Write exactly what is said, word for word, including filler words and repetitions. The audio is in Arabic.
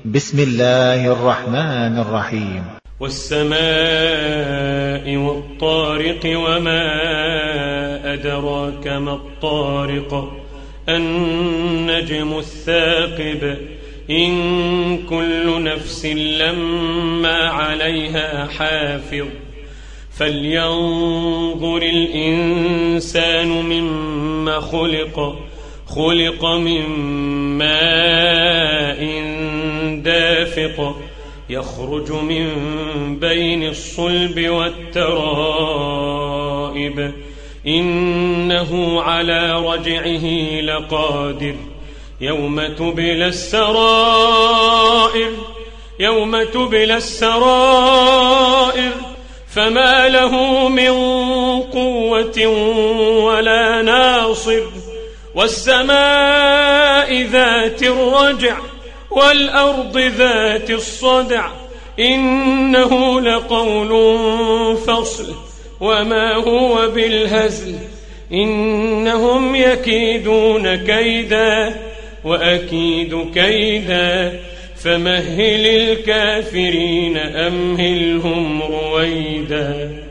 بسم الله الرحمن الرحيم. والسماء والطارق وما أدراك ما الطارق النجم الثاقب إن كل نفس لما عليها حافظ فلينظر الإنسان مما خلق خلق من ماء دافق يخرج من بين الصلب والترائب إنه على رجعه لقادر يوم تبلى السرائر يوم تبلى السرائر فما له من قوة ولا ناصر والسماء ذات الرجع والأرض ذات الصدع إنه لقول فصل وما هو بالهزل إنهم يكيدون كيدا وأكيد كيدا فمهل الكافرين أمهلهم رويدا.